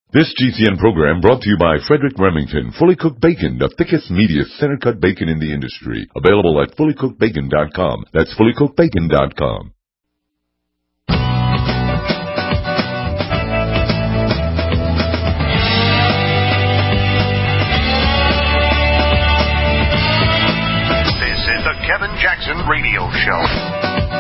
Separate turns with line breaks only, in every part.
This GCN program brought to you by Frederick Remington, Fully Cooked Bacon, the thickest, meatiest, center-cut bacon in the industry. Available at fullycookedbacon.com. That's fullycookedbacon.com.
This is the Kevin Jackson Radio Show.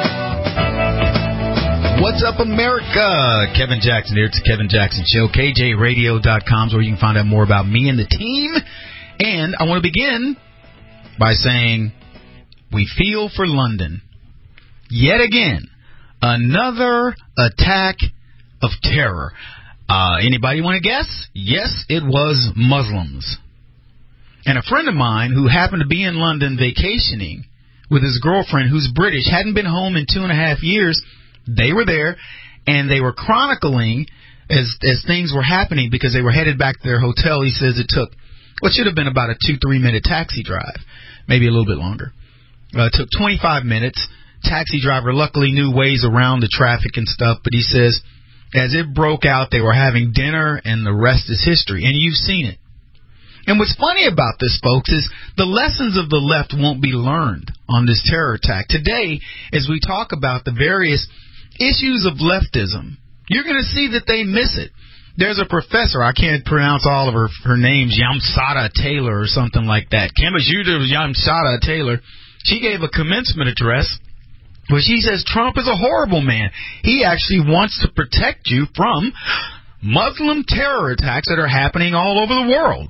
What's up, America? Kevin Jackson here. It's the Kevin Jackson Show. KJRadio.com is where you can find out more about me and the team. And I want to begin by saying we feel for London. Yet again, another attack of terror. Anybody want to guess? Yes, it was Muslims. And a friend of mine who happened to be in London vacationing with his girlfriend, who's British, hadn't been home in 2.5 years. They were there, and they were chronicling as things were happening because they were headed back to their hotel. He says it took what should have been about a 2-3 minute taxi drive, maybe a little bit longer. It took 25 minutes. Taxi driver luckily knew ways around the traffic and stuff, but he says as it broke out, they were having dinner, and the rest is history, and you've seen it. And what's funny about this, folks, is the lessons of the left won't be learned on this terror attack. Today, as we talk about the various issues of leftism, you're going to see that they miss it. There's a professor, I can't pronounce all of her names, Yamsada Taylor or something like that. Kamajita Yamsada Taylor. She gave a commencement address where she says Trump is a horrible man. He actually wants to protect you from Muslim terror attacks that are happening all over the world.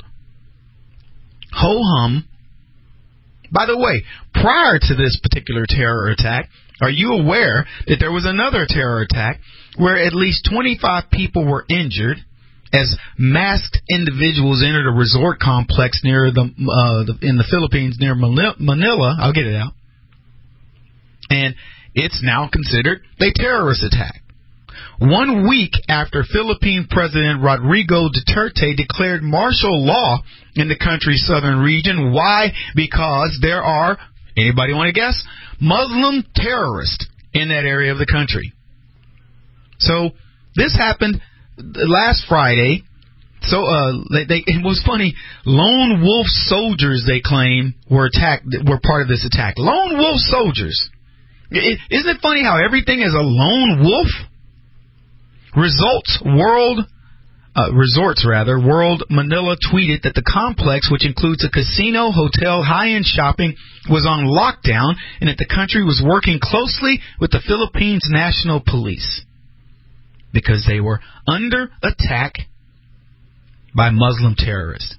Ho-hum. By the way, prior to this particular terror attack, are you aware that there was another terror attack where at least 25 people were injured as masked individuals entered a resort complex near in the Philippines near Manila? I'll get it out. And it's now considered a terrorist attack. 1 week after Philippine President Rodrigo Duterte declared martial law in the country's southern region. Why? Because there are, anybody want to guess, Muslim terrorists in that area of the country. So this happened last Friday. So it was funny. Lone wolf soldiers, they claim, were part of this attack. Lone wolf soldiers. Isn't it funny how everything is a lone wolf? World Manila tweeted that the complex, which includes a casino, hotel, high-end shopping, was on lockdown and that the country was working closely with the Philippines National Police because they were under attack by Muslim terrorists.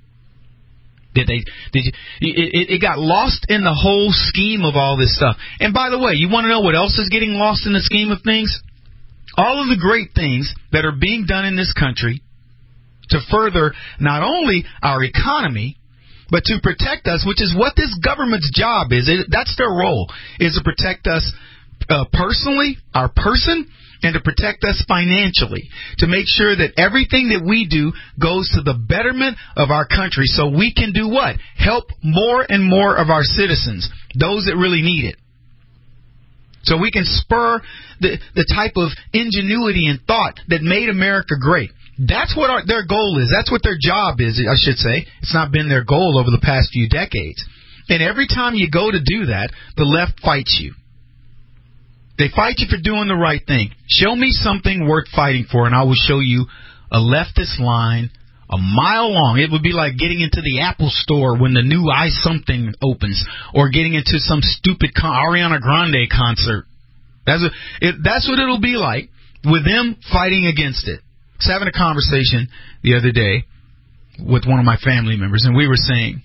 It got lost in the whole scheme of all this stuff. And by the way, you want to know what else is getting lost in the scheme of things? All of the great things that are being done in this country to further not only our economy, but to protect us, which is what this government's job is. That's their role, is to protect us personally, our person, and to protect us financially, to make sure that everything that we do goes to the betterment of our country so we can do what? Help more and more of our citizens, those that really need it. So we can spur the type of ingenuity and thought that made America great. That's what their goal is. That's what their job is, I should say. It's not been their goal over the past few decades. And every time you go to do that, the left fights you. They fight you for doing the right thing. Show me something worth fighting for, and I will show you a leftist line a mile long. It would be like getting into the Apple store when the new iSomething opens, or getting into some stupid Ariana Grande concert. That's what it'll be like with them fighting against it. I was having a conversation the other day with one of my family members, and we were saying,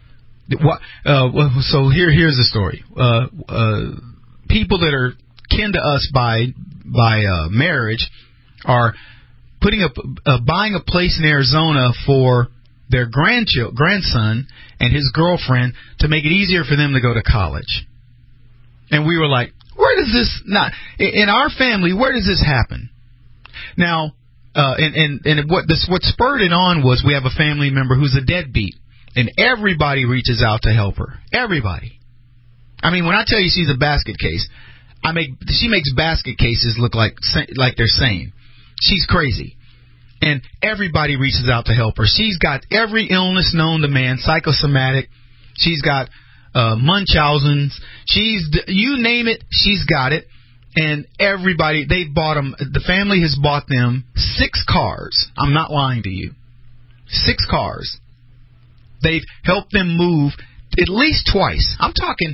so here's the story. People that are kin to us by marriage are buying a place in Arizona for their grandson and his girlfriend to make it easier for them to go to college. And we were like, where does this not in our family? Where does this happen? Now, what spurred it on was we have a family member who's a deadbeat, and everybody reaches out to help her. Everybody. I mean, when I tell you she's a basket case, she makes basket cases look like they're sane. She's crazy. and everybody reaches out to help her. She's got every illness known to man, psychosomatic. She's got Munchausen's. You name it, she's got it. And everybody, they've bought them. The family has bought them 6 cars. I'm not lying to you. 6 cars. They've helped them move at least twice. I'm talking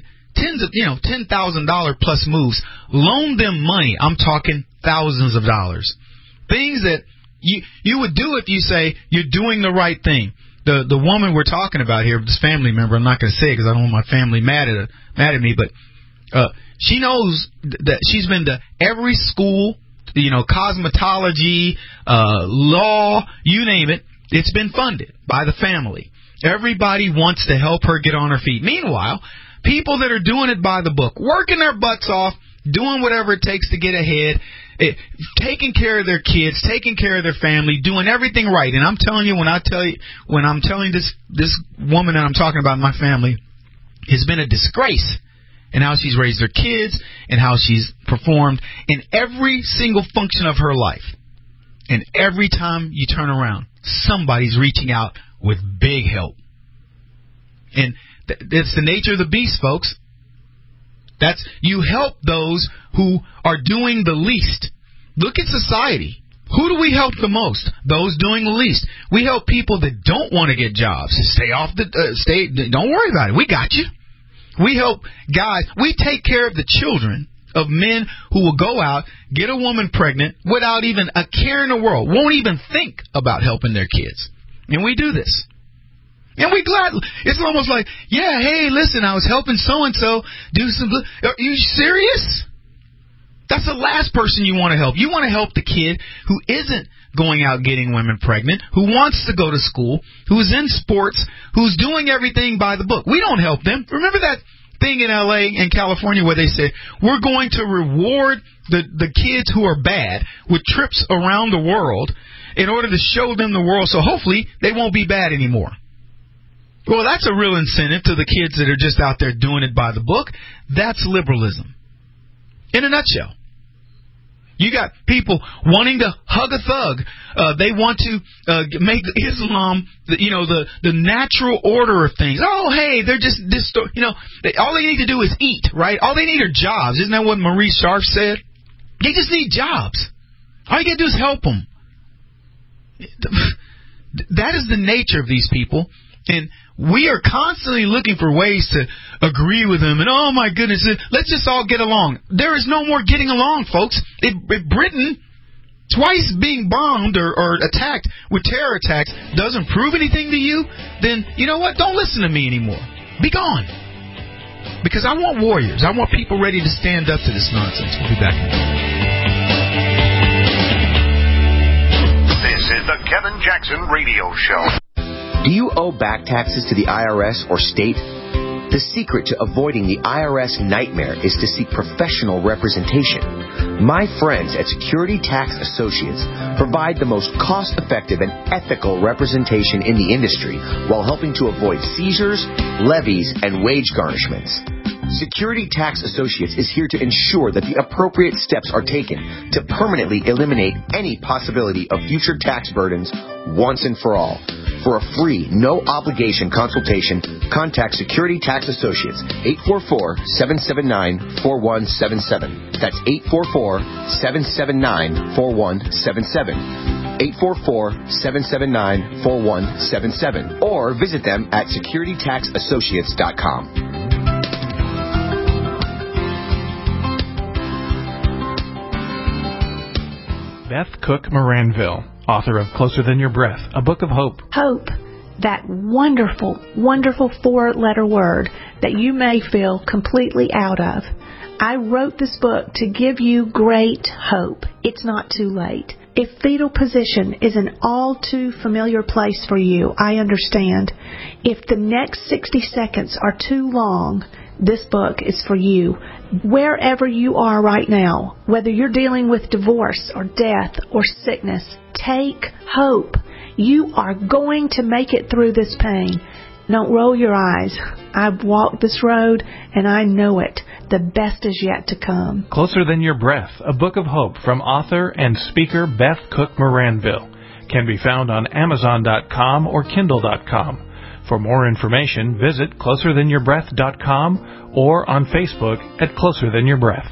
$10,000 plus moves. Loaned them money. I'm talking thousands of dollars. Things that you would do if you say you're doing the right thing. The woman we're talking about here, this family member, I'm not going to say it because I don't want my family mad at me, but she knows that she's been to every school, cosmetology, law, you name it. It's been funded by the family. Everybody wants to help her get on her feet. Meanwhile, people that are doing it by the book, working their butts off, doing whatever it takes to get ahead, taking care of their kids, taking care of their family, doing everything right. And I'm telling you, when I'm telling this woman that I'm talking about in my family, it's been a disgrace in how she's raised her kids and how she's performed in every single function of her life. And every time you turn around, somebody's reaching out with big help. And it's the nature of the beast, folks. You help those who are doing the least. Look at society. Who do we help the most? Those doing the least. We help people that don't want to get jobs. Don't worry about it. We got you. We help guys. We take care of the children of men who will go out, get a woman pregnant without even a care in the world. Won't even think about helping their kids. And we do this. And we gladly, it's almost like, yeah, hey, listen, I was helping so-and-so do some good. Are you serious? That's the last person you want to help. You want to help the kid who isn't going out getting women pregnant, who wants to go to school, who's in sports, who's doing everything by the book. We don't help them. Remember that thing in L.A. and California where they said, we're going to reward the kids who are bad with trips around the world in order to show them the world so hopefully they won't be bad anymore. Well, that's a real incentive to the kids that are just out there doing it by the book. That's liberalism. In a nutshell. You got people wanting to hug a thug. They want to make Islam, the natural order of things. Oh, hey, they're just all they need to do is eat, right? All they need are jobs. Isn't that what Maurice Sharf said? They just need jobs. All you got to do is help them. That is the nature of these people. And we are constantly looking for ways to agree with them. And, oh, my goodness, let's just all get along. There is no more getting along, folks. If Britain, twice being bombed or attacked with terror attacks, doesn't prove anything to you, then, you know what? Don't listen to me anymore. Be gone. Because I want warriors. I want people ready to stand up to this nonsense. We'll be back in a minute.
This is the Kevin Jackson Radio Show.
Do you owe back taxes to the IRS or state? The secret to avoiding the IRS nightmare is to seek professional representation. My friends at Security Tax Associates provide the most cost-effective and ethical representation in the industry while helping to avoid seizures, levies, and wage garnishments. Security Tax Associates is here to ensure that the appropriate steps are taken to permanently eliminate any possibility of future tax burdens once and for all. For a free, no-obligation consultation, contact Security Tax Associates, 844-779-4177. That's 844-779-4177. 844-779-4177. Or visit them at securitytaxassociates.com.
Beth Cook Moranville, author of Closer Than Your Breath, a book of hope.
Hope, that wonderful, wonderful 4-letter word that you may feel completely out of. I wrote this book to give you great hope. It's not too late. If fetal position is an all too familiar place for you, I understand. If the next 60 seconds are too long, this book is for you. Wherever you are right now, whether you're dealing with divorce or death or sickness, take hope. You are going to make it through this pain. Don't roll your eyes. I've walked this road and I know it. The best is yet to come.
Closer Than Your Breath, a book of hope from author and speaker Beth Cook Moranville. can be found on Amazon.com or Kindle.com. For more information, visit closerthanYourBreath.com or on Facebook at Closer Than Your Breath.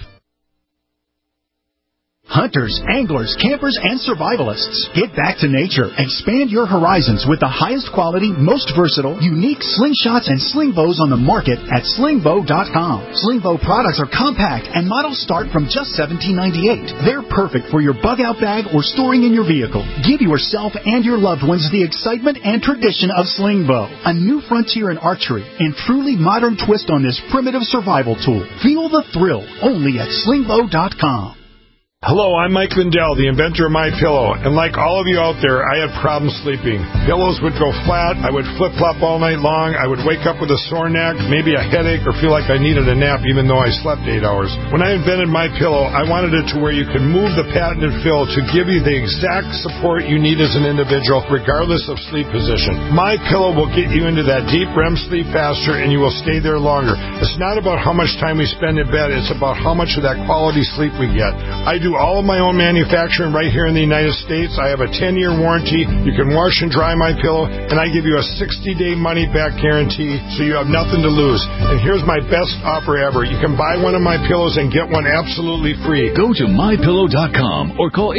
Hunters, anglers, campers, and survivalists. Get back to nature. Expand your horizons with the highest quality, most versatile, unique slingshots and sling bows on the market at slingbow.com. Slingbow products are compact and models start from just $17.98. They're perfect for your bug-out bag or storing in your vehicle. Give yourself and your loved ones the excitement and tradition of Slingbow, a new frontier in archery and truly modern twist on this primitive survival tool. Feel the thrill only at slingbow.com.
Hello, I'm Mike Lindell, the inventor of MyPillow, and like all of you out there, I had problems sleeping. Pillows would go flat, I would flip-flop all night long, I would wake up with a sore neck, maybe a headache, or feel like I needed a nap even though I slept 8 hours. When I invented MyPillow, I wanted it to where you could move the patented fill to give you the exact support you need as an individual, regardless of sleep position. MyPillow will get you into that deep REM sleep faster, and you will stay there longer. It's not about how much time we spend in bed, it's about how much of that quality sleep we get. I do all of my own manufacturing right here in the United States. I have a 10-year warranty. You can wash and dry my pillow, and I give you a 60-day money-back guarantee, so you have nothing to lose. And here's my best offer ever. You can buy one of my pillows and get one absolutely free.
Go to mypillow.com or call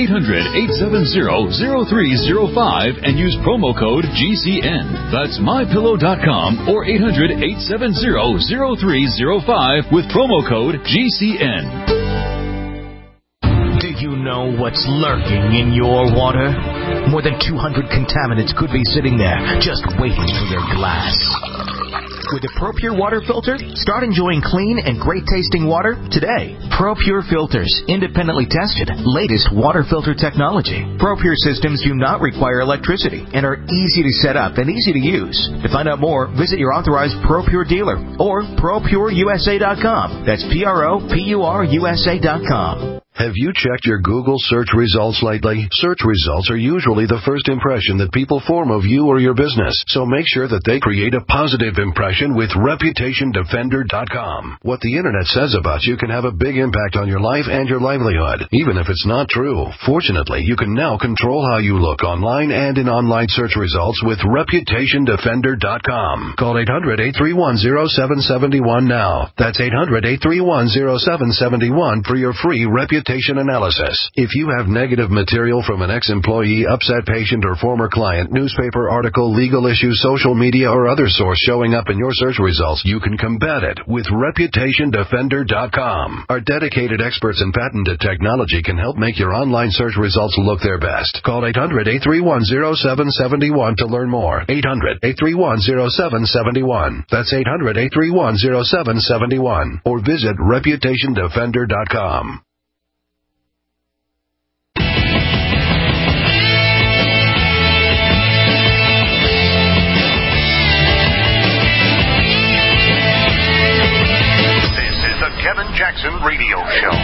800-870-0305 and use promo code GCN. That's mypillow.com or 800-870-0305 with promo code GCN.
Do you know what's lurking in your water? More than 200 contaminants could be sitting there, just waiting for your glass. With a ProPure water filter, start enjoying clean and great-tasting water today. ProPure filters, independently tested, latest water filter technology. ProPure systems do not require electricity and are easy to set up and easy to use. To find out more, visit your authorized ProPure dealer or ProPureUSA.com. That's ProPureUSA.com.
Have you checked your Google search results lately? Search results are usually the first impression that people form of you or your business, so make sure that they create a positive impression with ReputationDefender.com. What the Internet says about you can have a big impact on your life and your livelihood, even if it's not true. Fortunately, you can now control how you look online and in online search results with ReputationDefender.com. Call 800-831-0771 now. That's 800-831-0771 for your free reputation analysis. If you have negative material from an ex-employee, upset patient, or former client, newspaper article, legal issue, social media, or other source showing up in your search results, you can combat it with ReputationDefender.com. Our dedicated experts in patented technology can help make your online search results look their best. Call 800-831-0771 to learn more. 800-831-0771. That's 800-831-0771. Or visit ReputationDefender.com.
Kevin Jackson Radio Show.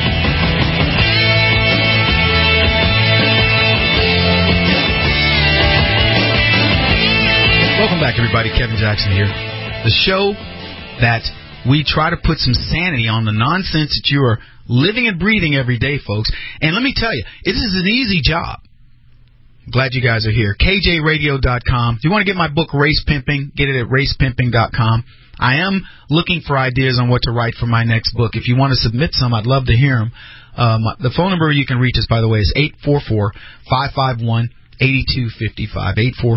Welcome back, everybody. Kevin Jackson here. The show that we try to put some sanity on the nonsense that you are living and breathing every day, folks. And let me tell you, this is an easy job. I'm glad you guys are here. KJRadio.com. If you want to get my book, Race Pimping, get it at racepimping.com. I am looking for ideas on what to write for my next book. If you want to submit some, I'd love to hear them. The phone number you can reach us, by the way, is 844-551-8255.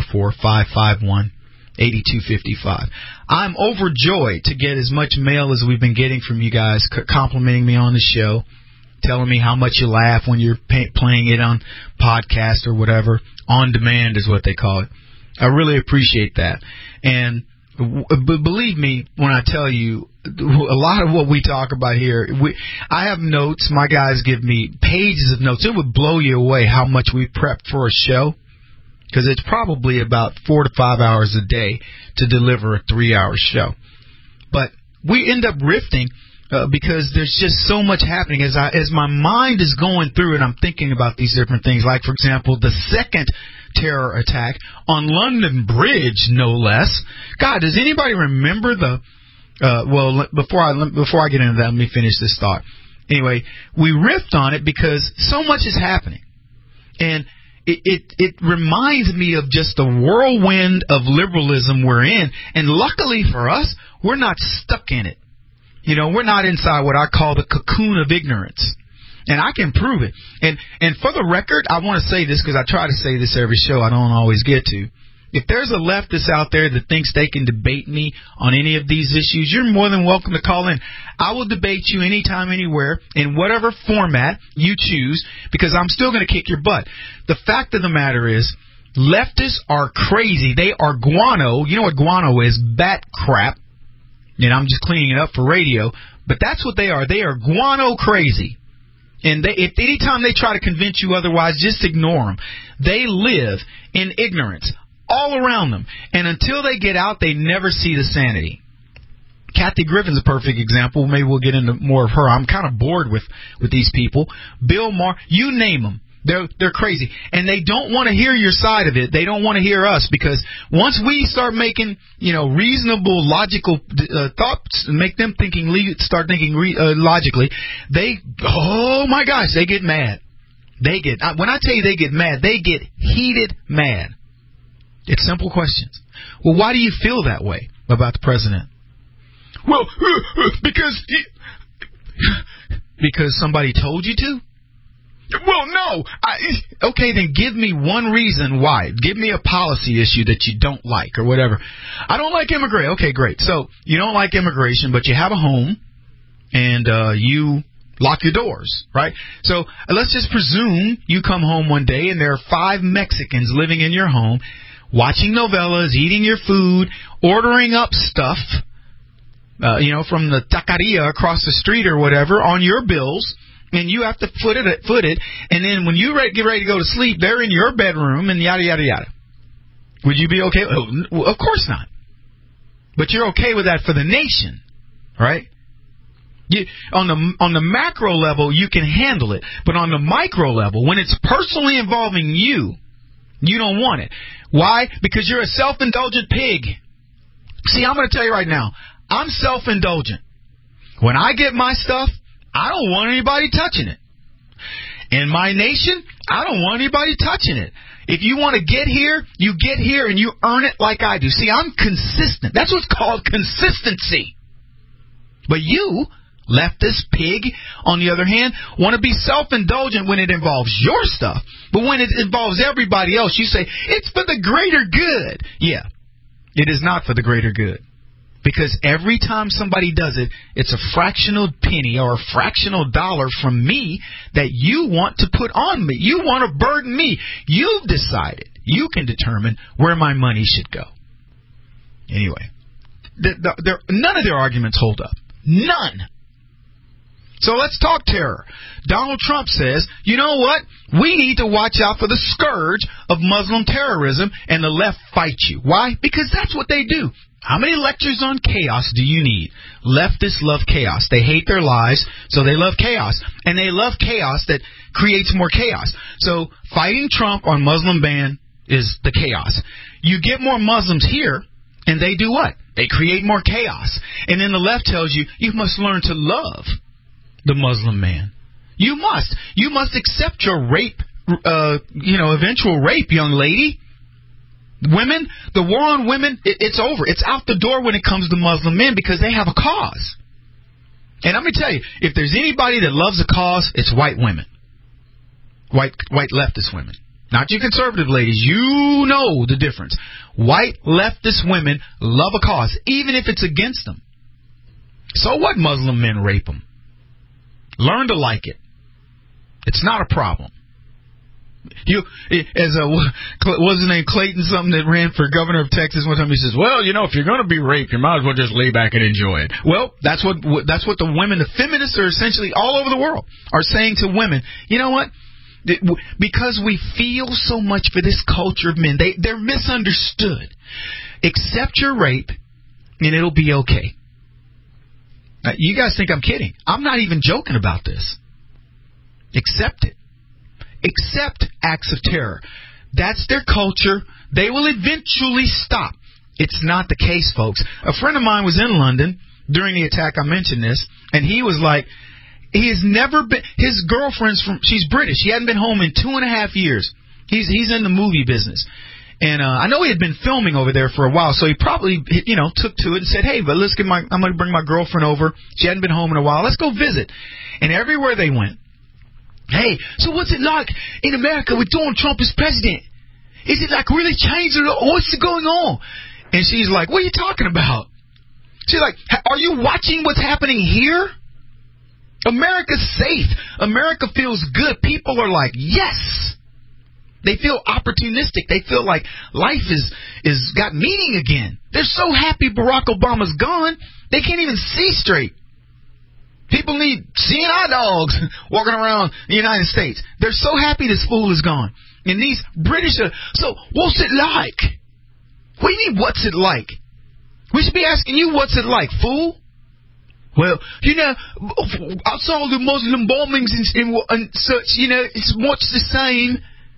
844-551-8255. I'm overjoyed to get as much mail as we've been getting from you guys, complimenting me on the show, telling me how much you laugh when you're playing it on podcast or whatever. On demand is what they call it. I really appreciate that. And believe me when I tell you, a lot of what we talk about here, I have notes. My guys give me pages of notes. It would blow you away how much we prep for a show, because it's probably about 4 to 5 hours a day to deliver a 3-hour show. But we end up riffing because there's just so much happening. As my mind is going through and I'm thinking about these different things, like, for example, the second terror attack on London Bridge, no less. God, does anybody remember before I get into that, let me finish this thought. Anyway, we riffed on it because so much is happening. And it reminds me of just the whirlwind of liberalism we're in. And luckily for us, we're not stuck in it. You know, we're not inside what I call the cocoon of ignorance. And I can prove it. And for the record, I want to say this because I try to say this every show. I don't always get to. If there's a leftist out there that thinks they can debate me on any of these issues, you're more than welcome to call in. I will debate you anytime, anywhere, in whatever format you choose, because I'm still going to kick your butt. The fact of the matter is, leftists are crazy. They are guano. You know what guano is? Bat crap. And I'm just cleaning it up for radio. But that's what they are. They are guano crazy. And if anytime they try to convince you otherwise, just ignore them. They live in ignorance all around them. And until they get out, they never see the sanity. Kathy Griffin's a perfect example. Maybe we'll get into more of her. I'm kind of bored with these people. Bill Maher, you name them. They're crazy. And they don't want to hear your side of it. They don't want to hear us, because once we start making, reasonable, logical thoughts and make them start thinking logically, oh my gosh, they get mad. When I tell you they get mad, they get heated mad. It's simple questions. Well, why do you feel that way about the president? Well, because somebody told you to? Well, no. Okay, then give me one reason why. Give me a policy issue that you don't like or whatever. I don't like immigration. Okay, great. So you don't like immigration, but you have a home and you lock your doors, right? So let's just presume you come home one day and there are 5 Mexicans living in your home, watching novellas, eating your food, ordering up stuff, from the taqueria across the street or whatever on your bills. And you have to foot it, and then when you get ready to go to sleep, they're in your bedroom, and yada, yada, yada. Would you be okay? Well, of course not. But you're okay with that for the nation, right? On the macro level, you can handle it. But on the micro level, when it's personally involving you, you don't want it. Why? Because you're a self-indulgent pig. See, I'm going to tell you right now, I'm self-indulgent. When I get my stuff, I don't want anybody touching it. In my nation, I don't want anybody touching it. If you want to get here, you get here and you earn it like I do. See, I'm consistent. That's what's called consistency. But you, leftist pig, on the other hand, want to be self-indulgent when it involves your stuff. But when it involves everybody else, you say, it's for the greater good. Yeah, it is not for the greater good. Because every time somebody does it, it's a fractional penny or a fractional dollar from me that you want to put on me. You want to burden me. You've decided. You can determine where my money should go. Anyway, none of their arguments hold up. None. So let's talk terror. Donald Trump says, you know what? We need to watch out for the scourge of Muslim terrorism, and the left fight you. Why? Because that's what they do. How many lectures on chaos do you need? Leftists love chaos. They hate their lives, so they love chaos. And they love chaos that creates more chaos. So fighting Trump on Muslim ban is the chaos. You get more Muslims here, and they do what? They create more chaos. And then the left tells you, you must learn to love the Muslim man. You must. You must accept your rape, eventual rape, young lady. Women, the war on women, it's over. It's out the door when it comes to Muslim men because they have a cause. And let me tell you, if there's anybody that loves a cause, it's white women. White leftist women. Not you conservative ladies. You know the difference. White leftist women love a cause, even if it's against them. So what Muslim men rape them? Learn to like it. It's not a problem. What's his name, Clayton, something that ran for governor of Texas one time, he says, well, if you're going to be raped, you might as well just lay back and enjoy it. Well, that's what the women, the feminists are essentially all over the world, are saying to women. You know what? Because we feel so much for this culture of men, they're misunderstood. Accept your rape, and it'll be okay. Now, you guys think I'm kidding. I'm not even joking about this. Accept it. Accept acts of terror. That's their culture. They will eventually stop. It's not the case, folks. A friend of mine was in London during the attack. I mentioned this, and he was like, he has never been, his girlfriend's she's British. She hadn't been home in 2.5 years. He's in the movie business. And I know he had been filming over there for a while, so he probably, took to it and said, hey, but I'm going to bring my girlfriend over. She hadn't been home in a while. Let's go visit. And everywhere they went, hey, so what's it like in America with Donald Trump as president? Is it like really changed or what's going on? And she's like, what are you talking about? She's like, are you watching what's happening here? America's safe. America feels good. People are like, yes. They feel opportunistic. They feel like life is got meaning again. They're so happy Barack Obama's gone, they can't even see straight. People need seeing eye dogs walking around the United States. They're so happy this fool is gone. And these British are, so what's it like? What do you mean, what's it like? We should be asking you, what's it like, fool? Well, I saw the Muslim bombings and such, it's much the same.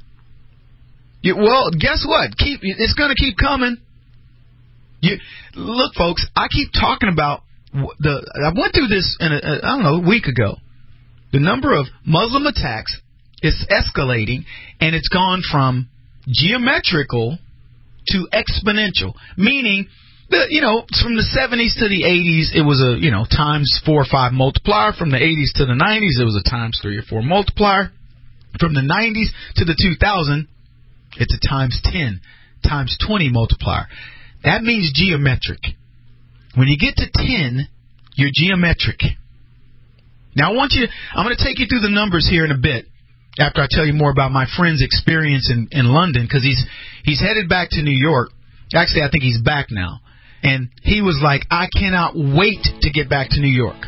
Well, guess what? It's going to keep coming. Look, folks, I keep talking about I went through this a week ago. The number of Muslim attacks is escalating, and it's gone from geometrical to exponential, meaning from the 70s to the 80s, it was a times 4 or 5 multiplier. From the 80s to the 90s, it was a times 3 or 4 multiplier. From the 90s to the 2000. It's a times 10, times 20 multiplier. That means geometric. When you get to 10, you're geometric. Now, I'm going to take you through the numbers here in a bit after I tell you more about my friend's experience in London, because he's headed back to New York. Actually, I think he's back now. And he was like, I cannot wait to get back to New York.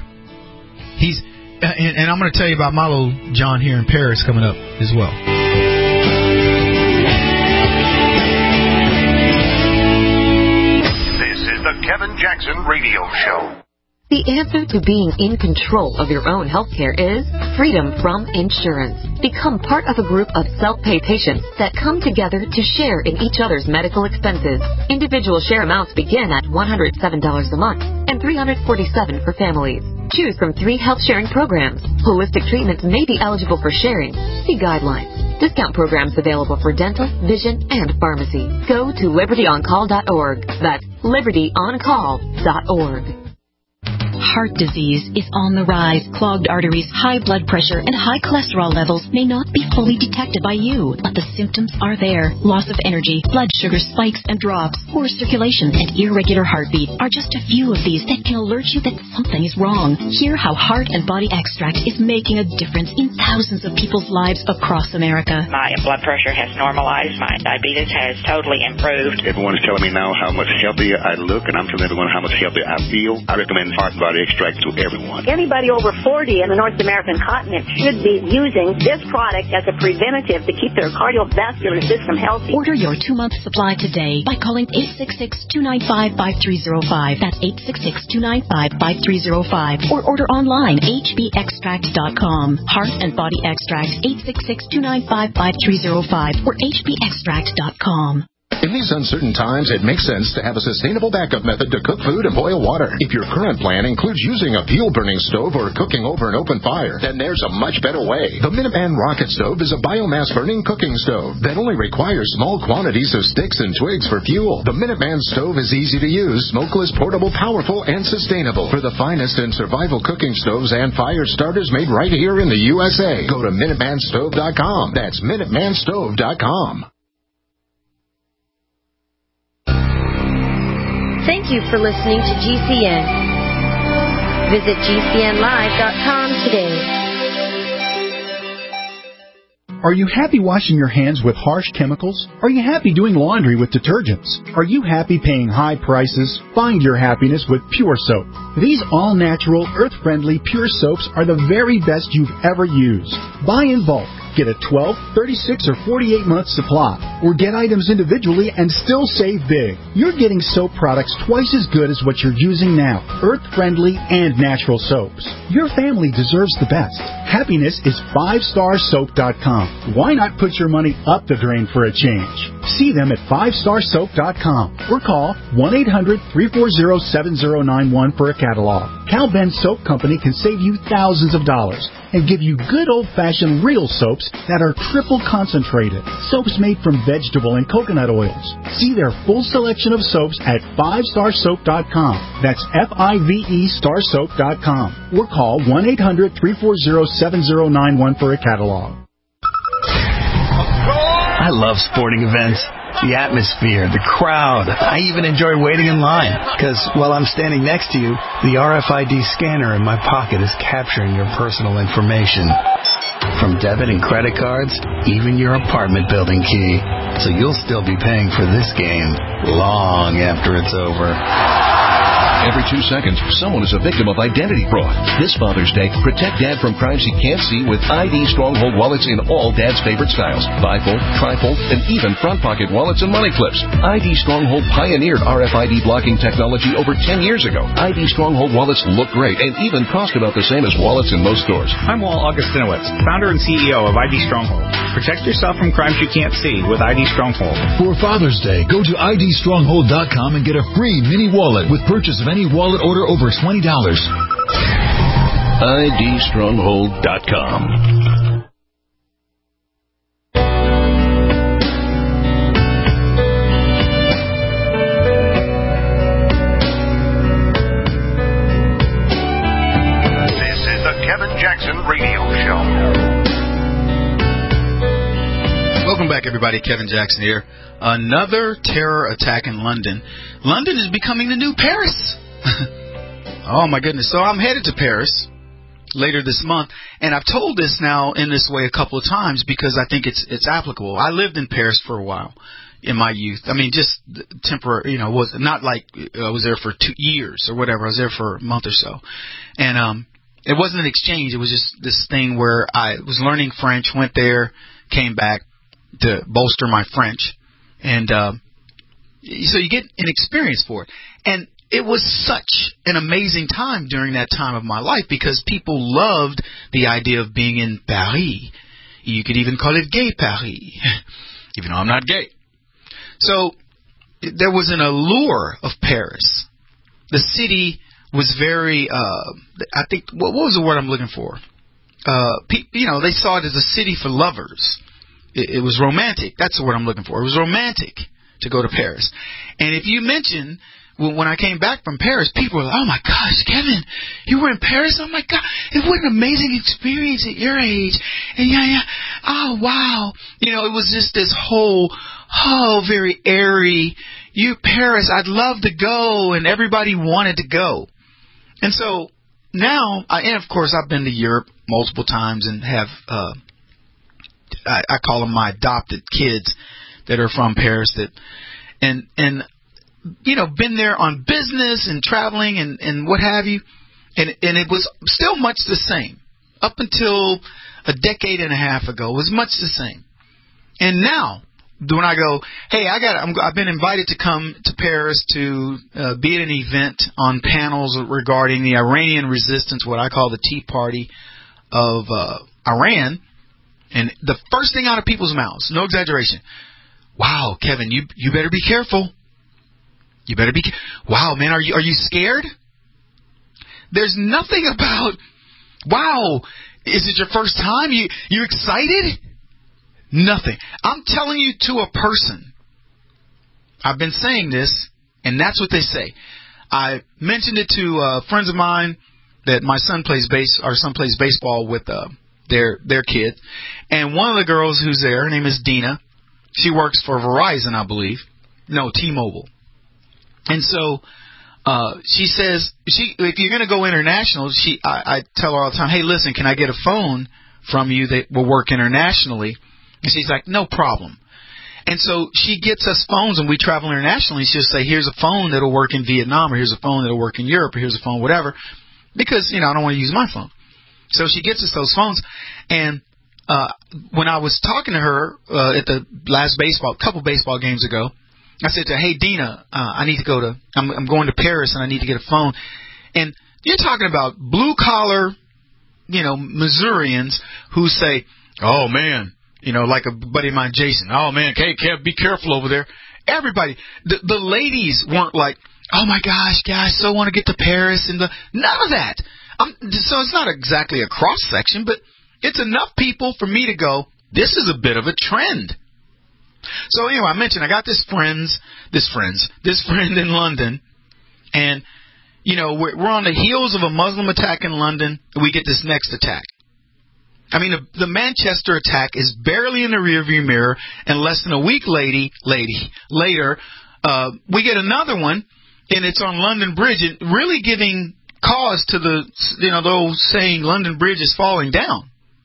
And I'm going to tell you about my little John here in Paris coming up as well.
The Kevin Jackson Radio Show.
The answer to being in control of your own health care is freedom from insurance. Become part of a group of self-pay patients that come together to share in each other's medical expenses. Individual share amounts begin at $107 a month and $347 for families. Choose from 3 health-sharing programs. Holistic treatments may be eligible for sharing. See guidelines. Discount programs available for dental, vision, and pharmacy. Go to libertyoncall.org. That's libertyoncall.org.
Heart disease is on the rise. Clogged arteries, high blood pressure, and high cholesterol levels may not be fully detected by you, but the symptoms are there. Loss of energy, blood sugar spikes and drops, poor circulation, and irregular heartbeat are just a few of these that can alert you that something is wrong. Hear how Heart and Body Extract is making a difference in thousands of people's lives across America.
My blood pressure has normalized. My diabetes has totally improved.
Everyone is telling me now how much healthier I look, and I'm telling everyone how much healthier I feel. I recommend Heart and Body Extract to everyone.
Anybody over 40 in the North American continent should be using this product as a preventative to keep their cardiovascular system healthy.
Order your 2-month supply today by calling 866-295-5305. That's 866-295-5305. Or order online, hbextract.com. Heart and Body Extract, 866-295-5305 or hbextract.com.
In these uncertain times, it makes sense to have a sustainable backup method to cook food and boil water. If your current plan includes using a fuel-burning stove or cooking over an open fire, then there's a much better way. The Minuteman Rocket Stove is a biomass-burning cooking stove that only requires small quantities of sticks and twigs for fuel. The Minuteman Stove is easy to use, smokeless, portable, powerful, and sustainable. For the finest in survival cooking stoves and fire starters made right here in the USA, go to MinutemanStove.com. That's MinutemanStove.com.
Thank you for listening to GCN. Visit GCNlive.com today.
Are you happy washing your hands with harsh chemicals? Are you happy doing laundry with detergents? Are you happy paying high prices? Find your happiness with Pure Soap. These all-natural, earth-friendly Pure Soaps are the very best you've ever used. Buy in bulk. Get a 12, 36, or 48-month supply, or get items individually and still save big. You're getting soap products twice as good as what you're using now, earth-friendly and natural soaps. Your family deserves the best. Happiness is 5starsoap.com. Why not put your money up the drain for a change? See them at 5starsoap.com or call 1-800-340-7091 for a catalog. Cal Ben Soap Company can save you thousands of dollars and give you good old-fashioned real soaps that are triple concentrated. Soaps made from vegetable and coconut oils. See their full selection of soaps at 5starsoap.com. That's F-I-V-E starsoap.com. Or call 1-800-340-7091 for a catalog.
I love sporting events. The atmosphere, the crowd. I even enjoy waiting in line because while I'm standing next to you, the RFID scanner in my pocket is capturing your personal information. From debit and credit cards, even your apartment building key. So you'll still be paying for this game long after it's over.
Every 2 seconds, someone is a victim of identity fraud. This Father's Day, protect Dad from crimes he can't see with ID Stronghold wallets in all Dad's favorite styles. Bifold, trifold, and even front pocket wallets and money clips. ID Stronghold pioneered RFID blocking technology over 10 years ago. ID Stronghold wallets look great and even cost about the same as wallets in most stores.
I'm Walt Augustinowicz, founder and CEO of ID Stronghold. Protect yourself from crimes you can't see with ID Stronghold.
For Father's Day, go to IDStronghold.com and get a free mini wallet with purchase of any wallet order over $20.
IDStronghold.com.
This is the Kevin Jackson Radio Show.
Welcome back, everybody. Kevin Jackson here. Another terror attack in London. London is becoming the new Paris. Oh, my goodness. So I'm headed to Paris later this month, and I've told this now in this way a couple of times because I think it's applicable. I lived in Paris for a while in my youth. I mean, just temporary, was not like I was there for 2 years or whatever. I was there for a month or so. And it wasn't an exchange. It was just this thing where I was learning French, went there, came back to bolster my French. And so you get an experience for it. And it was such an amazing time during that time of my life because people loved the idea of being in Paris. You could even call it gay Paris, even though I'm not gay. So there was an allure of Paris. The city was very, I think, what was the word I'm looking for? They saw it as a city for lovers. It was romantic. That's the word I'm looking for. It was romantic to go to Paris. And if you mention, when I came back from Paris, people were like, oh, my gosh, Kevin, you were in Paris? Oh, my God. What an amazing experience at your age. And yeah. Oh, wow. It was just this whole, very airy, Paris, I'd love to go. And everybody wanted to go. And so now, and of course, I've been to Europe multiple times and have, I call them my adopted kids that are from Paris and been there on business and traveling and what have you. And it was still much the same. Up until a decade and a half ago, it was much the same. And now, when I go, hey, I've been invited to come to Paris to be at an event on panels regarding the Iranian resistance, what I call the Tea Party of Iran. And the first thing out of people's mouths, no exaggeration, wow, Kevin, you better be careful. You better be. Wow, man, are you scared? There's nothing about. Wow, is it your first time? You excited? Nothing. I'm telling you to a person. I've been saying this, and that's what they say. I mentioned it to friends of mine that my son plays baseball with their kid, and one of the girls who's there, her name is Dina. She works for Verizon, I believe. No, T-Mobile. And so she says, if you're going to go international, I tell her all the time, hey, listen, can I get a phone from you that will work internationally? And she's like, no problem. And so she gets us phones, and we travel internationally. She'll say, here's a phone that'll work in Vietnam, or here's a phone that'll work in Europe, or here's a phone, whatever, because, I don't want to use my phone. So she gets us those phones. And when I was talking to her at the last couple baseball games ago, I said to her, hey, Dina, I need to go I'm going to Paris and I need to get a phone. And you're talking about blue-collar, Missourians who say, oh, man, like a buddy of mine, Jason, oh, man, hey, Kev, be careful over there. Everybody, the ladies weren't like, oh my gosh, guys, so want to get to Paris and none of that. So it's not exactly a cross section, but it's enough people for me to go, this is a bit of a trend. So anyway, I mentioned I got this friend in London, and you know we're on the heels of a Muslim attack in London. We get this next attack. I mean, the Manchester attack is barely in the rearview mirror, and less than a week later, we get another one, and it's on London Bridge, and really giving cause to those saying London Bridge is falling down.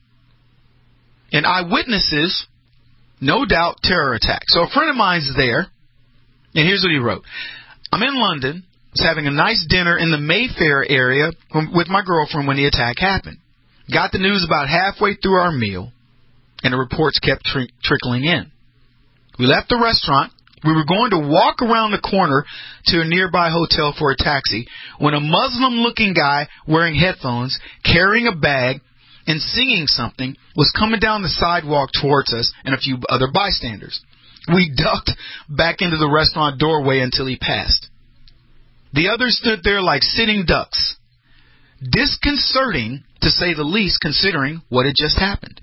And eyewitnesses, no doubt, terror attack. So a friend of mine's there, and here's what he wrote. I'm in London, was having a nice dinner in the Mayfair area with my girlfriend when the attack happened. Got the news about halfway through our meal, and the reports kept trickling in. We left the restaurant. We were going to walk around the corner to a nearby hotel for a taxi when a Muslim-looking guy wearing headphones, carrying a bag, and singing something was coming down the sidewalk towards us and a few other bystanders. We ducked back into the restaurant doorway until he passed. The others stood there like sitting ducks. Disconcerting, to say the least, considering what had just happened.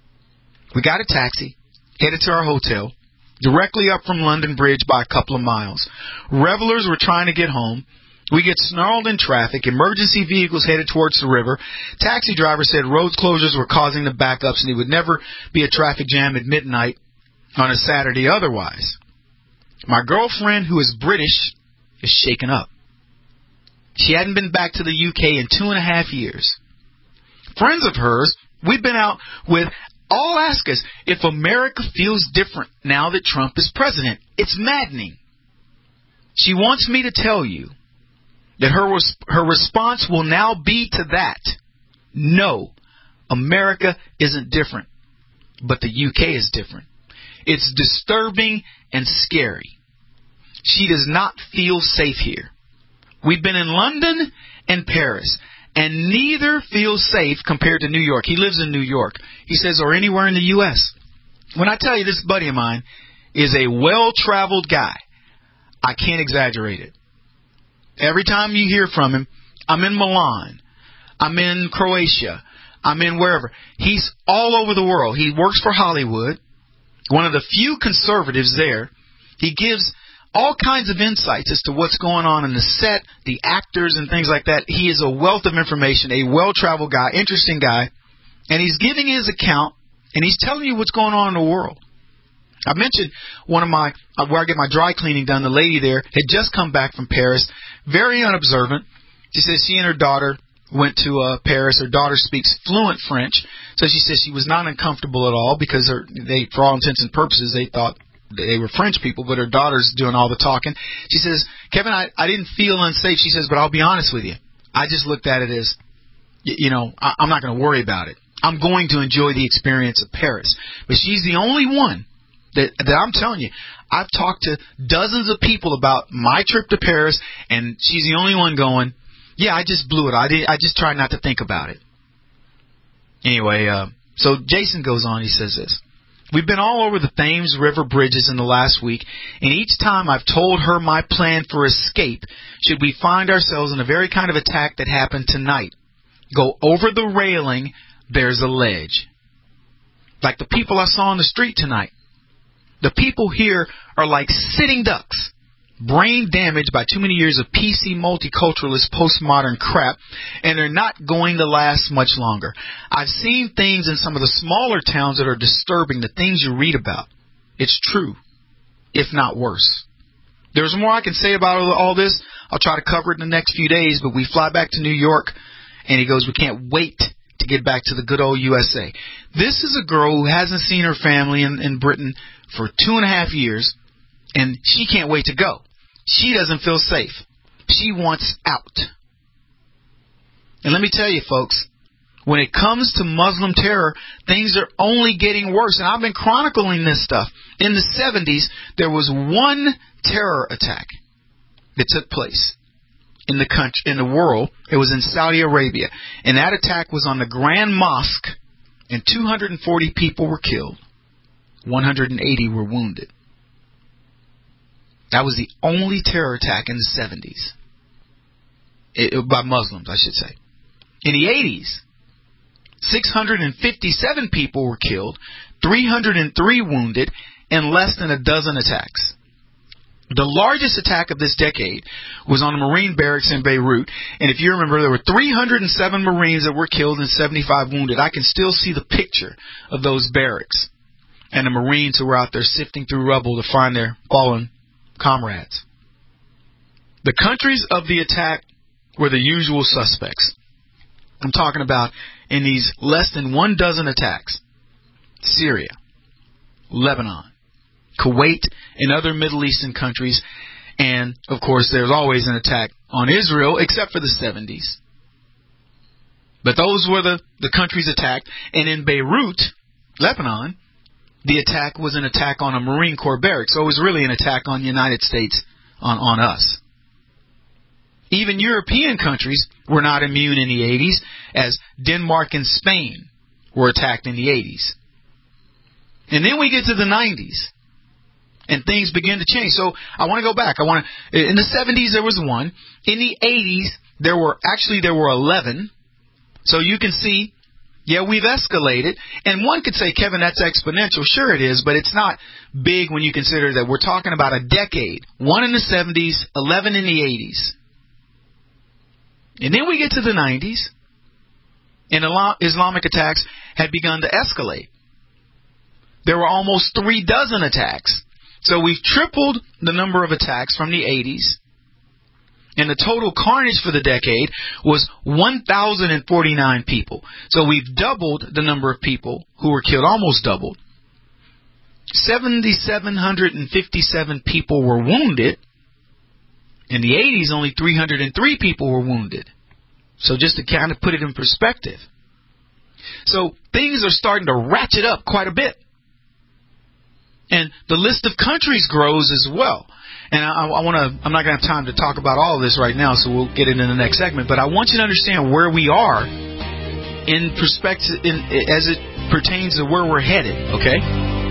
We got a taxi, headed to our hotel, directly up from London Bridge by a couple of miles. Revelers were trying to get home. We get snarled in traffic. Emergency vehicles headed towards the river. Taxi driver said road closures were causing the backups and it would never be a traffic jam at midnight on a Saturday otherwise. My girlfriend, who is British, is shaken up. She hadn't been back to the UK in 2.5 years. Friends of hers we've been out with all ask us if America feels different now that Trump is president. It's maddening. She wants me to tell you that her response will now be to that. No, America isn't different, but the UK is different. It's disturbing and scary. She does not feel safe here. We've been in London and Paris, and neither feels safe compared to New York. He lives in New York. He says, or anywhere in the U.S. When I tell you this buddy of mine is a well-traveled guy, I can't exaggerate it. Every time you hear from him, I'm in Milan, I'm in Croatia, I'm in wherever. He's all over the world. He works for Hollywood, one of the few conservatives there. He gives all kinds of insights as to what's going on in the set, the actors and things like that. He is a wealth of information, a well-traveled guy, interesting guy, and he's giving his account, and he's telling you what's going on in the world. I mentioned one of my, where I get my dry cleaning done, the lady there had just come back from Paris, very unobservant. She says she and her daughter went to Paris. Her daughter speaks fluent French, so she says she was not uncomfortable at all because for all intents and purposes, they thought they were French people, but her daughter's doing all the talking. She says, Kevin, I didn't feel unsafe. She says, but I'll be honest with you. I just looked at it as, I'm not going to worry about it. I'm going to enjoy the experience of Paris. But she's the only one that I'm telling you, I've talked to dozens of people about my trip to Paris, and she's the only one going, yeah, I just blew it. I just tried not to think about it. Anyway, so Jason goes on. He says this. We've been all over the Thames River bridges in the last week, and each time I've told her my plan for escape should we find ourselves in a very kind of attack that happened tonight. Go over the railing, there's a ledge. Like the people I saw on the street tonight. The people here are like sitting ducks, brain damaged by too many years of PC multiculturalist postmodern crap, and they're not going to last much longer. I've seen things in some of the smaller towns that are disturbing, the things you read about. It's true, if not worse. There's more I can say about all this. I'll try to cover it in the next few days, but we fly back to New York, and he goes, we can't wait to get back to the good old USA. This is a girl who hasn't seen her family in Britain for 2.5 years, and she can't wait to go. She doesn't feel safe. She wants out. And let me tell you, folks, when it comes to Muslim terror, things are only getting worse. And I've been chronicling this stuff. In the 70s, there was one terror attack that took place in the country, in the world. It was in Saudi Arabia. And that attack was on the Grand Mosque, and 240 people were killed. 180 were wounded. That was the only terror attack in the 70s. By Muslims, I should say. In the 80s, 657 people were killed, 303 wounded, and less than a dozen attacks. The largest attack of this decade was on a Marine barracks in Beirut, and if you remember, there were 307 Marines that were killed and 75 wounded. I can still see the picture of those barracks and the Marines who were out there sifting through rubble to find their fallen comrades. The countries of the attack were the usual suspects. I'm talking about in these less than 1 dozen attacks: Syria, Lebanon, Kuwait, and other Middle Eastern countries. And, of course, there's always an attack on Israel, except for the 70s. But those were the countries attacked. And in Beirut, Lebanon, the attack was an attack on a Marine Corps barracks. So it was really an attack on the United States, on us. Even European countries were not immune in the 80s, as Denmark and Spain were attacked in the 80s. And then we get to the 90s. And things begin to change. So I want to go back. In the 70s, there was 1. In the 80s, there were 11. So you can see, yeah, we've escalated. And one could say, Kevin, that's exponential. Sure it is, but it's not big when you consider that we're talking about a decade. 1 in the 70s, 11 in the 80s. And then we get to the 90s, and Islamic attacks had begun to escalate. There were almost 3 dozen attacks. So we've tripled the number of attacks from the 80s, and the total carnage for the decade was 1,049 people. So we've doubled the number of people who were killed, almost doubled. 7,757 people were wounded. In the 80s, only 303 people were wounded. So just to kind of put it in perspective. So things are starting to ratchet up quite a bit. And the list of countries grows as well. And I'm not going to have time to talk about all of this right now, so we'll get it in the next segment. But I want you to understand where we are in perspective, as it pertains to where we're headed, okay?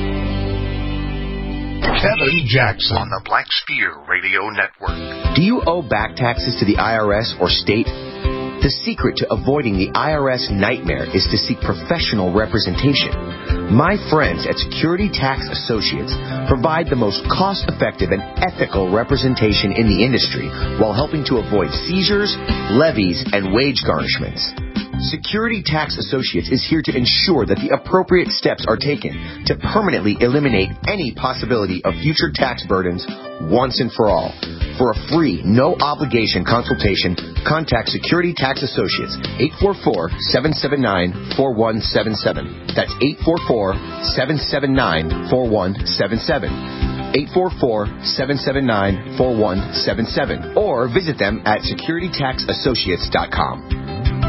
Kevin Jackson on the Black Sphere Radio Network.
Do you owe back taxes to the IRS or state? The secret to avoiding the IRS nightmare is to seek professional representation. My friends at Security Tax Associates provide the most cost-effective and ethical representation in the industry while helping to avoid seizures, levies, and wage garnishments. Security Tax Associates is here to ensure that the appropriate steps are taken to permanently eliminate any possibility of future tax burdens once and for all. For a free, no-obligation consultation, contact Security Tax Associates, 844-779-4177. That's 844-779-4177. 844-779-4177. Or visit them at securitytaxassociates.com.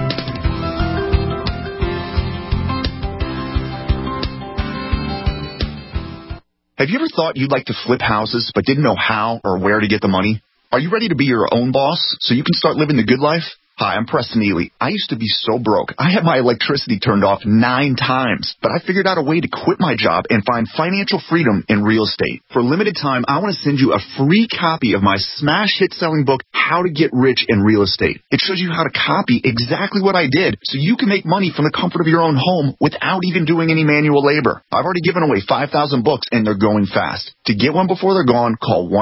Have you ever thought you'd like to flip houses but didn't know how or where to get the money? Are you ready to be your own boss so you can start living the good life? Hi, I'm Preston Ely. I used to be so broke. I had my electricity turned off 9 times, but I figured out a way to quit my job and find financial freedom in real estate. For a limited time, I want to send you a free copy of my smash hit selling book, How to Get Rich in Real Estate. It shows you how to copy exactly what I did so you can make money from the comfort of your own home without even doing any manual labor. I've already given away 5,000 books and they're going fast. To get one before they're gone, call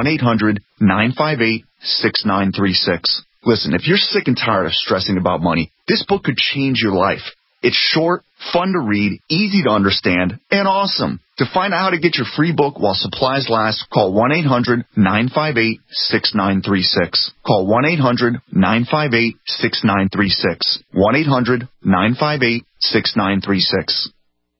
1-800-958-6936. Listen, if you're sick and tired of stressing about money, this book could change your life. It's short, fun to read, easy to understand, and awesome. To find out how to get your free book while supplies last, call 1-800-958-6936. Call 1-800-958-6936. 1-800-958-6936.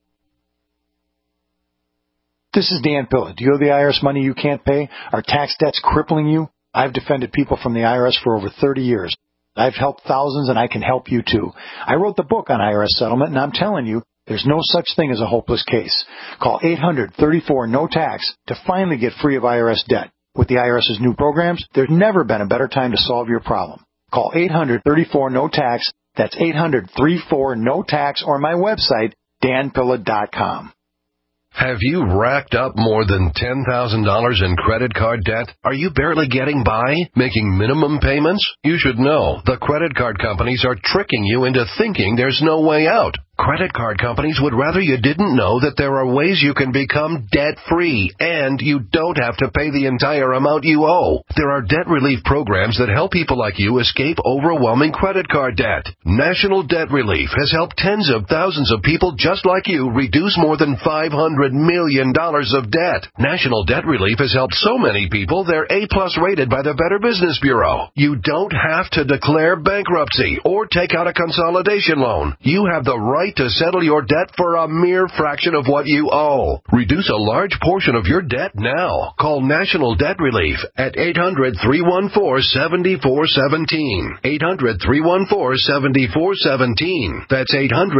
This is Dan Pilla. Do you owe the IRS money you can't pay? Are tax debts crippling you? I've defended people from the IRS for over 30 years. I've helped thousands, and I can help you too. I wrote the book on IRS settlement, and I'm telling you, there's no such thing as a hopeless case. Call 800-34-NO-TAX to finally get free of IRS debt. With the IRS's new programs, there's never been a better time to solve your problem. Call 800-34-NO-TAX. That's 800-34-NO-TAX, or my website, danpilla.com.
Have you racked up more than $10,000 in credit card debt? Are you barely getting by, making minimum payments? You should know the credit card companies are tricking you into thinking there's no way out. Credit card companies would rather you didn't know that there are ways you can become debt-free, and you don't have to pay the entire amount you owe. There are debt relief programs that help people like you escape overwhelming credit card debt. National Debt Relief has helped tens of thousands of people just like you reduce more than $500 million of debt. National Debt Relief has helped so many people they're A-plus rated by the Better Business Bureau. You don't have to declare bankruptcy or take out a consolidation loan. You have the right to settle your debt for a mere fraction of what you owe. Reduce a large portion of your debt now. Call National Debt Relief at 800-314-7417. 800-314-7417. That's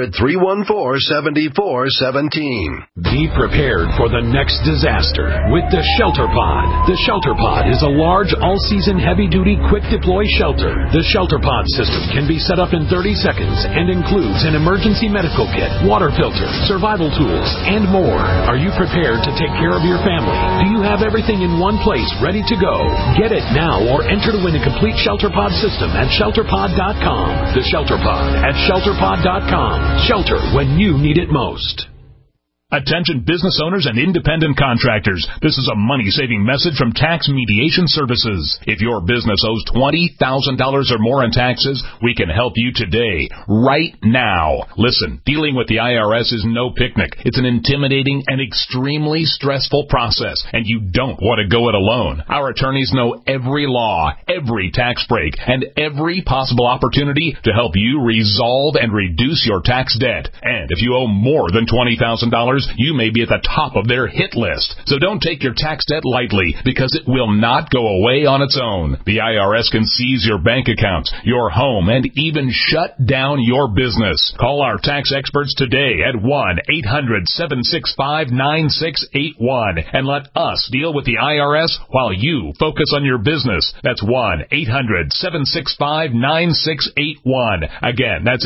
800-314-7417.
Be prepared for the next disaster with the Shelter Pod. The Shelter Pod is a large, all-season, heavy-duty, quick-deploy shelter. The Shelter Pod system can be set up in 30 seconds and includes an emergency medical kit, water filter, survival tools, and more. Are you prepared to take care of your family? Do you have everything in one place ready to go? Get it now or enter to win a complete Shelter Pod system at ShelterPod.com. The Shelter Pod at ShelterPod.com. Shelter when you need it most.
Attention business owners and independent contractors. This is a money-saving message from Tax Mediation Services. If your business owes $20,000 or more in taxes, we can help you today, right now. Listen, dealing with the IRS is no picnic. It's an intimidating and extremely stressful process, and you don't want to go it alone. Our attorneys know every law, every tax break, and every possible opportunity to help you resolve and reduce your tax debt. And if you owe more than $20,000, you may be at the top of their hit list. So don't take your tax debt lightly, because it will not go away on its own. The IRS can seize your bank accounts, your home, and even shut down your business. Call our tax experts today at 1-800-765-9681 and let us deal with the IRS while you focus on your business. That's 1-800-765-9681. Again, that's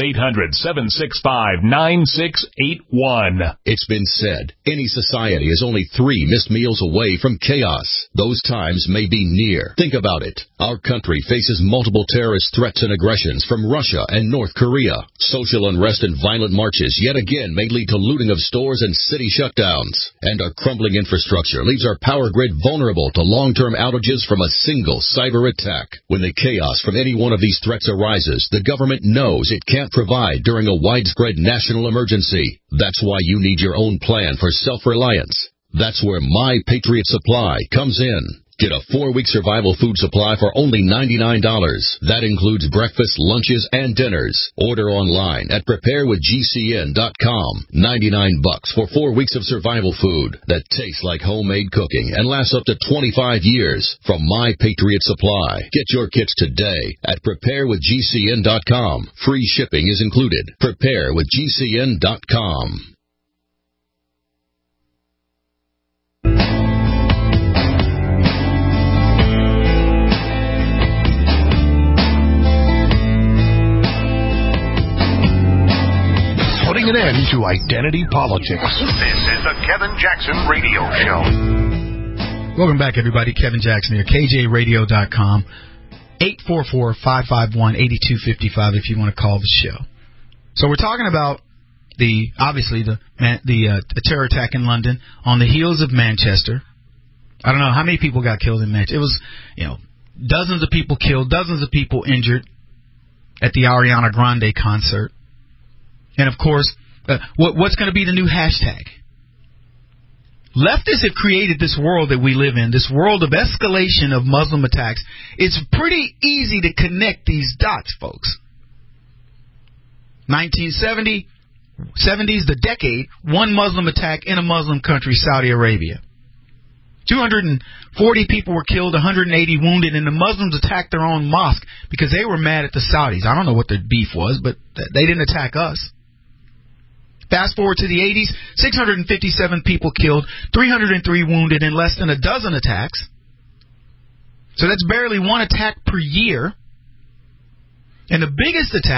800-765-9681.
It's been said, any society is only 3 missed meals away from chaos. Those times may be near. Think about it. Our country faces multiple terrorist threats and aggressions from Russia and North Korea. Social unrest and violent marches yet again may lead to looting of stores and city shutdowns. And our crumbling infrastructure leaves our power grid vulnerable to long-term outages from a single cyber attack. When the chaos from any one of these threats arises, the government knows it can't provide during a widespread national emergency. That's why you need your own plan for self-reliance. That's where My Patriot Supply comes in. Get a 4-week survival food supply for only $99. That includes breakfast, lunches, and dinners. Order online at preparewithgcn.com. $99 for 4 weeks of survival food that tastes like homemade cooking and lasts up to 25 years from My Patriot Supply. Get your kits today at preparewithgcn.com. Free shipping is included. Preparewithgcn.com.
Putting an end to identity politics. This is the Kevin Jackson Radio Show.
Welcome back, everybody. Kevin Jackson here, KJRadio.com. 844-551-8255 if you want to call the show. So we're talking about the terror attack in London on the heels of Manchester. I don't know how many people got killed in Manchester. It was, dozens of people killed, dozens of people injured at the Ariana Grande concert. And, of course, what's going to be the new hashtag? Leftists have created this world that we live in, this world of escalation of Muslim attacks. It's pretty easy to connect these dots, folks. 1970s, the decade, one Muslim attack in a Muslim country, Saudi Arabia. 240 people were killed, 180 wounded, and the Muslims attacked their own mosque because they were mad at the Saudis. I don't know what their beef was, but they didn't attack us. Fast forward to the 80s, 657 people killed, 303 wounded, and less than a dozen attacks. So that's barely one attack per year. And the biggest attack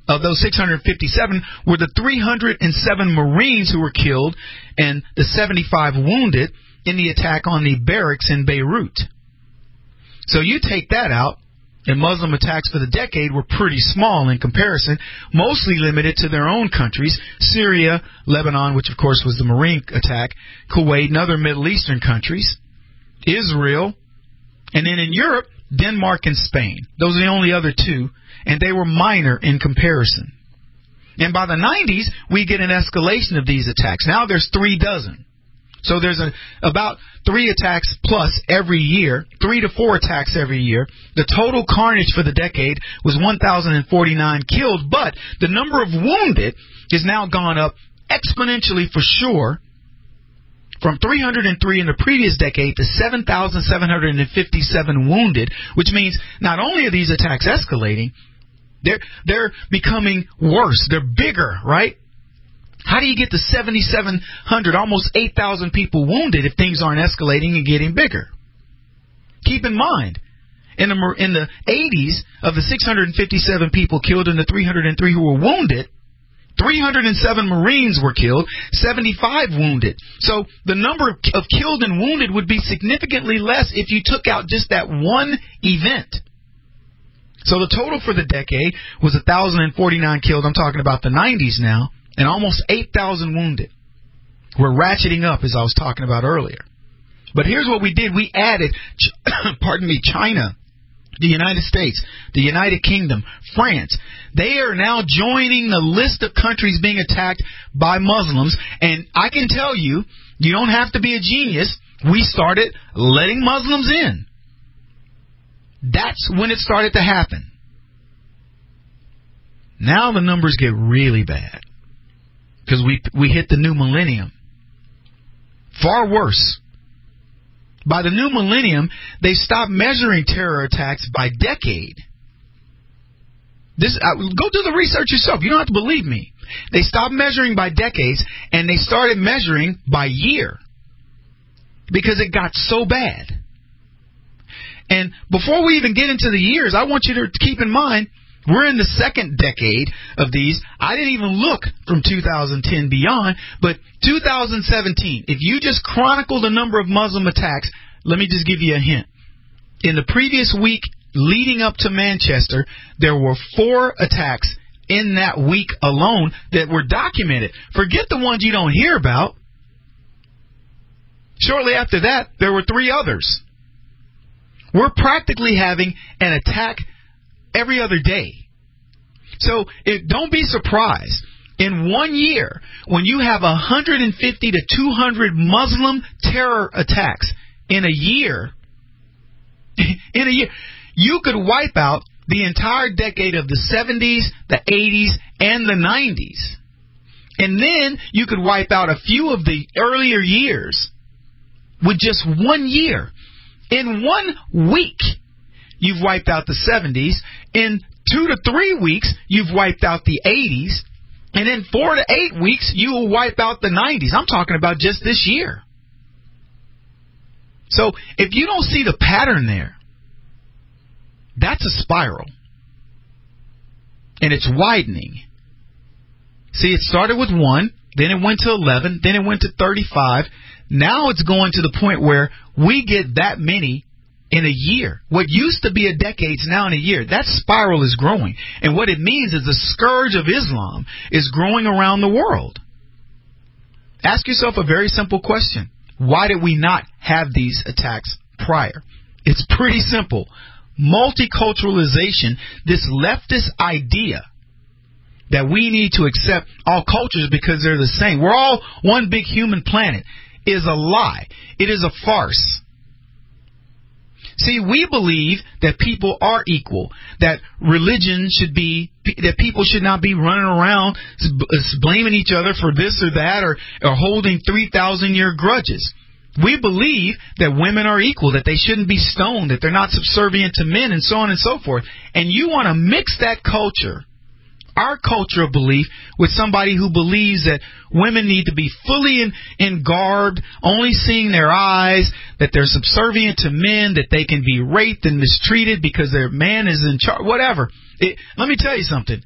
of those 657 were the 307 Marines who were killed and the 75 wounded in the attack on the barracks in Beirut. So you take that out, and Muslim attacks for the decade were pretty small in comparison, mostly limited to their own countries, Syria, Lebanon, which of course was the Marine attack, Kuwait, and other Middle Eastern countries, Israel, and then in Europe, Denmark and Spain. Those are the only other two, and they were minor in comparison. And by the 90s, we get an escalation of these attacks. Now there's 36. So there's about 3 attacks plus every year, 3 to 4 attacks every year. The total carnage for the decade was 1,049 killed, but the number of wounded has now gone up exponentially for sure, from 303 in the previous decade to 7,757 wounded, which means not only are these attacks escalating, they're becoming worse. They're bigger, right? How do you get to 7,700, almost 8,000 people wounded if things aren't escalating and getting bigger? Keep in mind, in the 80s, of the 657 people killed and the 303 who were wounded, 307 Marines were killed, 75 wounded. So the number of killed and wounded would be significantly less if you took out just that one event. So the total for the decade was 1,049 killed. I'm talking about the 90s now. And almost 8,000 wounded. We're ratcheting up, as I was talking about earlier. But here's what we did. We added, China, the United States, the United Kingdom, France. They are now joining the list of countries being attacked by Muslims. And I can tell you, you don't have to be a genius. We started letting Muslims in. That's when it started to happen. Now the numbers get really bad. Because we hit the new millennium. Far worse. By the new millennium, they stopped measuring terror attacks by decade. Go do the research yourself. You don't have to believe me. They stopped measuring by decades, and they started measuring by year. Because it got so bad. And before we even get into the years, I want you to keep in mind, we're in the second decade of these. I didn't even look from 2010 beyond, but 2017, if you just chronicle the number of Muslim attacks, let me just give you a hint. In the previous week leading up to Manchester, there were 4 attacks in that week alone that were documented. Forget the ones you don't hear about. Shortly after that, there were 3 others. We're practically having an attack every other day. So don't be surprised. In 1 year, when you have 150 to 200 Muslim terror attacks in a year, you could wipe out the entire decade of the 70s, the 80s, and the 90s. And then you could wipe out a few of the earlier years with just 1 year. In 1 week, you've wiped out the 70s. In 2 to 3 weeks, you've wiped out the 80s. And in 4 to 8 weeks, you will wipe out the 90s. I'm talking about just this year. So if you don't see the pattern there, that's a spiral. And it's widening. See, it started with 1, then it went to 11, then it went to 35. Now it's going to the point where we get that many in a year. What used to be a decade is now in a year. That spiral is growing. And what it means is the scourge of Islam is growing around the world. Ask yourself a very simple question. Why did we not have these attacks prior? It's pretty simple. Multiculturalization, this leftist idea that we need to accept all cultures because they're the same, we're all one big human planet, is a lie. It is a farce. See, we believe that people are equal, that religion should be, that people should not be running around blaming each other for this or that, or holding 3,000-year grudges. We believe that women are equal, that they shouldn't be stoned, that they're not subservient to men, and so on and so forth. And you want to mix that culture, our culture of belief, with somebody who believes that women need to be fully in garb, only seeing their eyes, that they're subservient to men, that they can be raped and mistreated because their man is in charge, whatever. Let me tell you something.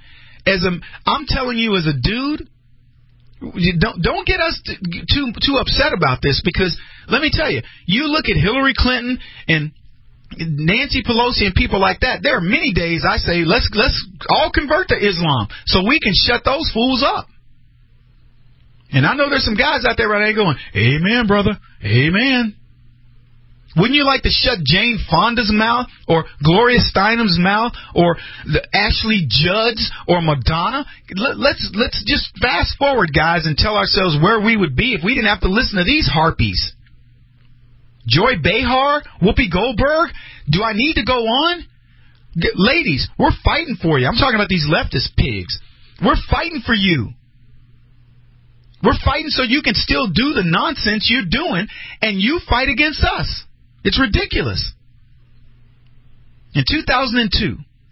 I'm telling you, as a dude, don't get us too upset about this, because let me tell you, you look at Hillary Clinton and Nancy Pelosi and people like that. There are many days I say let's all convert to Islam so we can shut those fools up. And I know there's some guys out there right now going, "Amen, brother, amen." Wouldn't you like to shut Jane Fonda's mouth, or Gloria Steinem's mouth, or the Ashley Judd's, or Madonna? Let's just fast forward, guys, and tell ourselves where we would be if we didn't have to listen to these harpies. Joy Behar, Whoopi Goldberg. Do I need to go on? Ladies, we're fighting for you. I'm talking about these leftist pigs. We're fighting for you. We're fighting so you can still do the nonsense you're doing, and you fight against us. It's ridiculous. In 2002,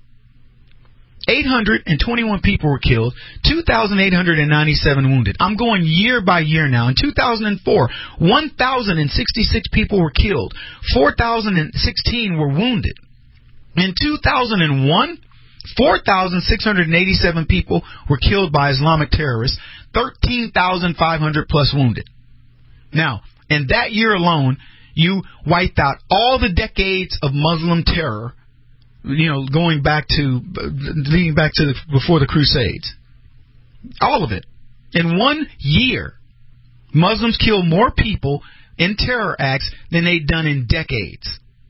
821 people were killed, 2,897 wounded. I'm going year by year now. In 2004, 1,066 people were killed, 4,016 were wounded. In 2001, 4,687 people were killed by Islamic terrorists, 13,500 plus wounded. Now, in that year alone, you wiped out all the decades of Muslim terror, leading back to before the Crusades. All of it. In 1 year, Muslims killed more people in terror acts than they'd done in decades.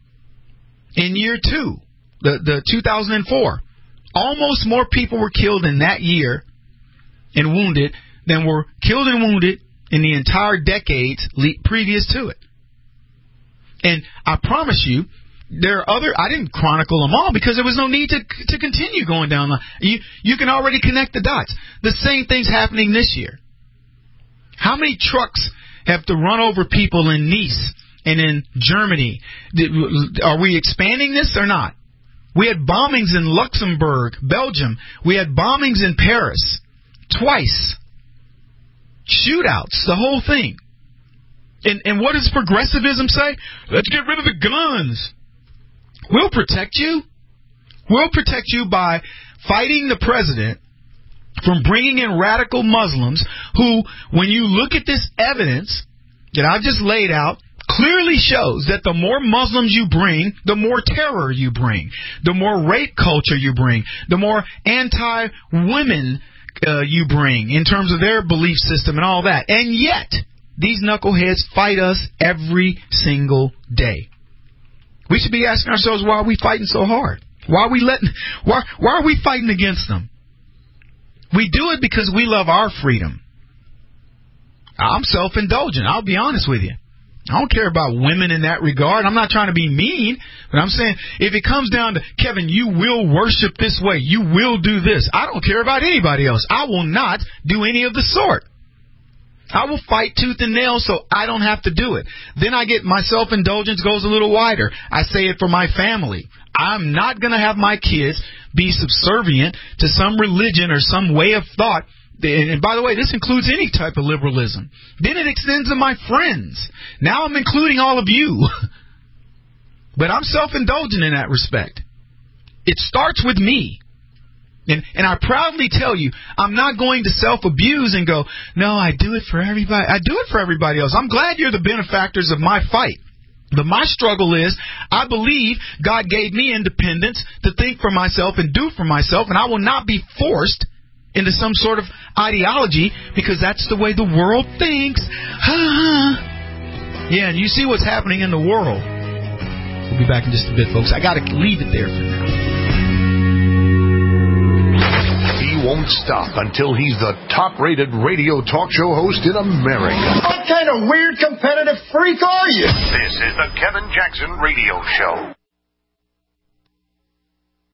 In year 2, the 2004, almost more people were killed in that year and wounded than were killed and wounded in the entire decades previous to it. And I promise you, there are other. I didn't chronicle them all because there was no need to continue going down the. You can already connect the dots. The same thing's happening this year. How many trucks have to run over people in Nice and in Germany? Are we expanding this or not? We had bombings in Luxembourg, Belgium. We had bombings in Paris twice. Shootouts, the whole thing. And what does progressivism say? Let's get rid of the guns. We'll protect you. We'll protect you by fighting the president from bringing in radical Muslims who, when you look at this evidence that I've just laid out, clearly shows that the more Muslims you bring, the more terror you bring, the more rape culture you bring, the more anti-women you bring in terms of their belief system and all that. And yet, these knuckleheads fight us every single day. We should be asking ourselves, why are we fighting so hard? Why are we fighting against them? We do it because we love our freedom. I'm self-indulgent. I'll be honest with you. I don't care about women in that regard. I'm not trying to be mean, but I'm saying if it comes down to, Kevin, you will worship this way, you will do this, I don't care about anybody else. I will not do any of the sort. I will fight tooth and nail so I don't have to do it. Then I get my self-indulgence goes a little wider. I say it for my family. I'm not going to have my kids be subservient to some religion or some way of thought. And by the way, this includes any type of liberalism. Then it extends to my friends. Now I'm including all of you. But I'm self-indulgent in that respect. It starts with me. And I proudly tell you, I'm not going to self-abuse and go, no, I do it for everybody. I do it for everybody else. I'm glad you're the benefactors of my fight. But my struggle is, I believe God gave me independence to think for myself and do for myself, and I will not be forced into some sort of ideology because that's the way the world thinks. Yeah, and you see what's happening in the world. We'll be back in just a bit, folks. I got to leave it there for now.
He won't stop until he's the top-rated radio talk show host in America.
What kind of weird competitive freak are you?
This is the Kevin Jackson Radio Show.